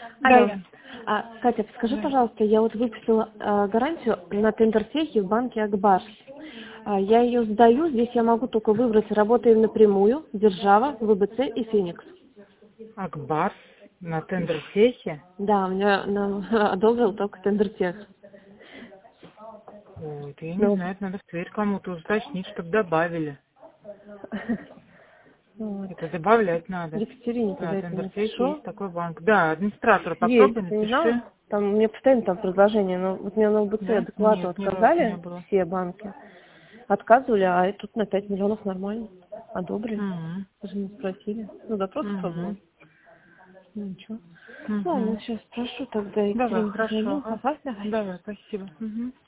Алло. Да. Катя, подскажи, Да. пожалуйста, я вот выпустила гарантию на тендерсехе в банке Акбарс. Я ее сдаю, здесь я могу только выбрать, работаем напрямую, Держава, ВБЦ и Феникс. Акбарс на тендерсехе. Да, нам одобрил только тендерсех. Ой, это я не Ну, знаю, это надо в Тверь кому-то уточнить, чтобы добавили. вот. Это добавлять надо. Екатерине Да, тогда это тендерсехе напишу. есть такой банк. Да, администратору Есть, попробуй, ты не знала? напиши. Там мне постоянно там предложение, но вот мне на УБЦ Да? адекватно Нет, ни разу не отказали было. все банки. Отказывали, а тут на 5 миллионов нормально. Одобрили. Угу. Даже не спросили. Ну да, просто Угу. пробовал. Ну ничего. Угу. Ладно, сейчас спрошу тогда Давай, Екатерине хорошо. позвоню. Ага. Ага, давай. Давай, спасибо. Угу.